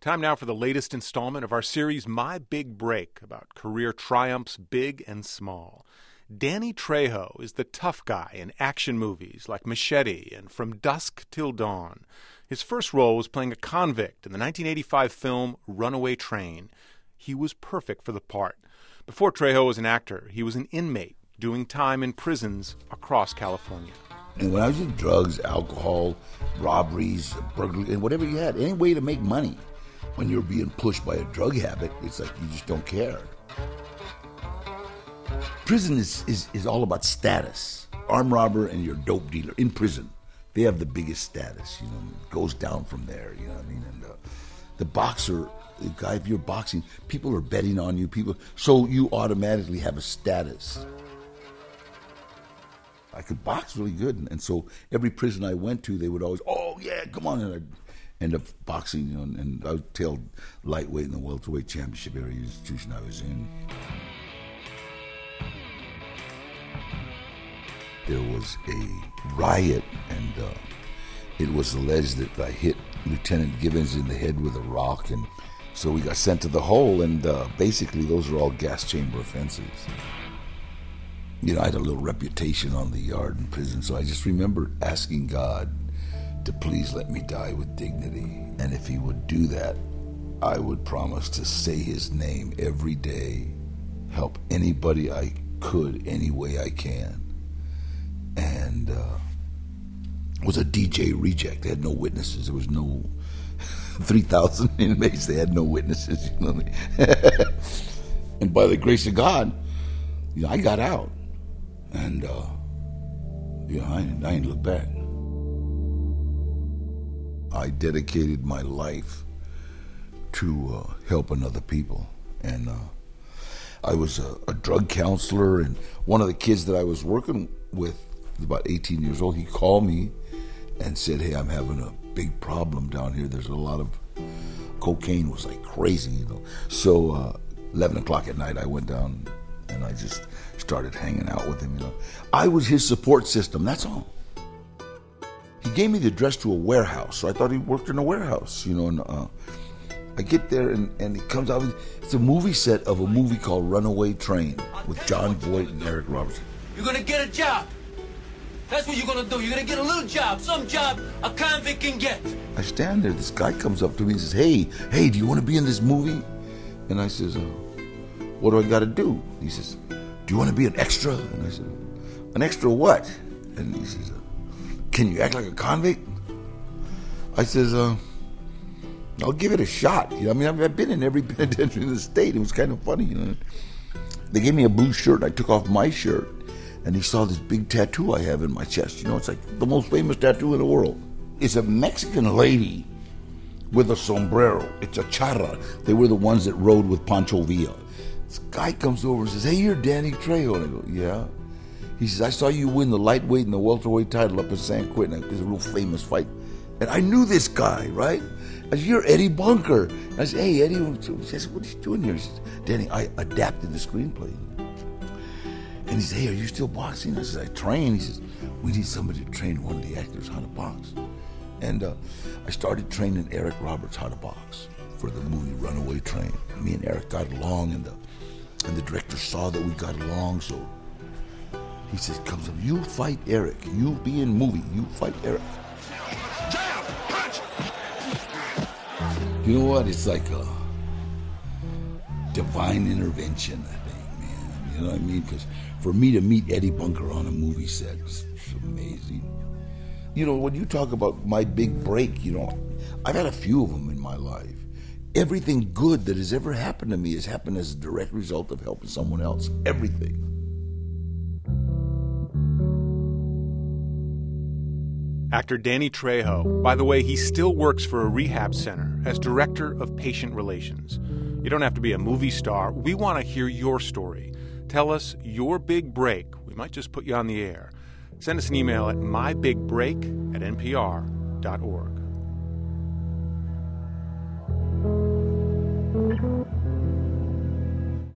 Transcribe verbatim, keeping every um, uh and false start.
Time now for the latest installment of our series, My Big Break, about career triumphs big and small. Danny Trejo is the tough guy in action movies like Machete and From Dusk Till Dawn. His first role was playing a convict in the nineteen eighty-five film Runaway Train. He was perfect for the part. Before Trejo was an actor, he was an inmate doing time in prisons across California. And when I was in drugs, alcohol, robberies, burglary, and whatever you had, any way to make money, when you're being pushed by a drug habit, it's like you just don't care. Prison is, is, is all about status. Armed robber and your dope dealer in prison, they have the biggest status. You know, it goes down from there. You know what I mean? And uh, the boxer, the guy, if you're boxing, people are betting on you. People, so you automatically have a status. I could box really good, and so every prison I went to, they would always, oh yeah, come on, and I'd end up boxing, you know, and, and I would tail lightweight in the welterweight championship area institution I was in. There was a riot, and uh, it was alleged that I hit Lieutenant Gibbons in the head with a rock, and so we got sent to the hole, and uh, basically those are all gas chamber offenses. You know, I had a little reputation on the yard in prison, so I just remember asking God to please let me die with dignity. And if he would do that, I would promise to say his name every day, help anybody I could any way I can. And uh, it was a D J reject. They had no witnesses. There was no three thousand inmates. They had no witnesses. You know what I mean? And by the grace of God, you know, I got out. And, uh, you know, I, I ain't looked back. I dedicated my life to uh, helping other people. And uh, I was a, a drug counselor, and one of the kids that I was working with, about eighteen years old, he called me and said, hey, I'm having a big problem down here. There's a lot of cocaine, was like crazy, you know. So uh, eleven o'clock at night, I went down and I just started hanging out with him, you know. I was his support system, that's all. He gave me the address to a warehouse, so I thought he worked in a warehouse, you know. And uh, I get there, and, and he comes out with, it's a movie set of a movie called Runaway Train with John Voight and Eric Robertson. You're gonna get a job. That's what you're gonna do. You're gonna get a little job, some job a convict can get. I stand there, this guy comes up to me and says, hey, hey, do you want to be in this movie? And I says, uh, what do I got to do? He says, do you want to be an extra? And I said, an extra what? And he says, uh, can you act like a convict? I says, uh, I'll give it a shot. You know, I mean, I've, I've been in every penitentiary in the state. It was kind of funny, you know. They gave me a blue shirt. I took off my shirt, and he saw this big tattoo I have in my chest. You know, it's like the most famous tattoo in the world. It's a Mexican lady with a sombrero. It's a charra. They were the ones that rode with Pancho Villa. This guy comes over and says, hey, you're Danny Trejo. And I go, yeah. He says, I saw you win the lightweight and the welterweight title up in San Quentin. It's a real famous fight. And I knew this guy, right? I said, you're Eddie Bunker. And I said, hey, Eddie. He says, what are you doing here? He says, Danny, I adapted the screenplay. And he said, hey, are you still boxing? I said, I train. He says, we need somebody to train one of the actors how to box. And uh, I started training Eric Roberts how to box for the movie Runaway Train. Me and Eric got along, and the and the director saw that we got along, so he says, comes up, you fight Eric. You be in movie. You fight Eric. Jab, punch. You know what? It's like a divine intervention, I think, man. You know what I mean? Because for me to meet Eddie Bunker on a movie set is amazing. You know, when you talk about my big break, you know, I've had a few of them in my life. Everything good that has ever happened to me has happened as a direct result of helping someone else. Everything. Actor Danny Trejo. By the way, he still works for a rehab center as director of patient relations. You don't have to be a movie star. We want to hear your story. Tell us your big break. We might just put you on the air. Send us an email at mybigbreak at n p r dot org.